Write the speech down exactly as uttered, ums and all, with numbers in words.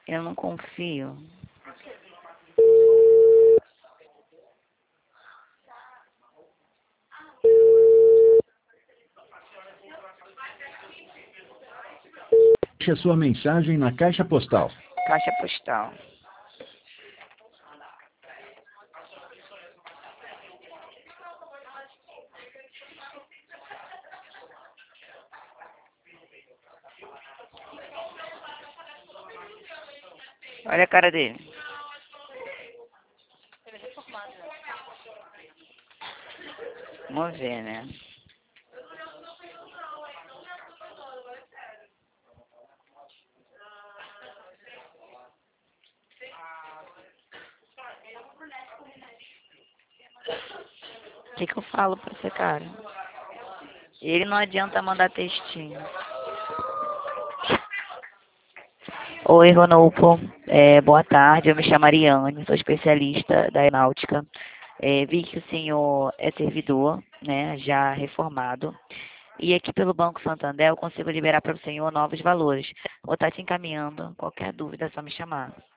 Eu não confio. Deixe a sua mensagem na caixa postal. Caixa postal. Olha a cara dele. Vamos ver, né? O que que eu falo pra esse cara? Ele não adianta mandar textinho. Oi, Ronolfo. É, boa tarde, eu me chamo Ariane, sou especialista da aeronáutica. É, vi que o senhor é servidor, né, já reformado. E aqui pelo Banco Santander eu consigo liberar para o senhor novos valores. Vou estar te encaminhando. Qualquer dúvida é só me chamar.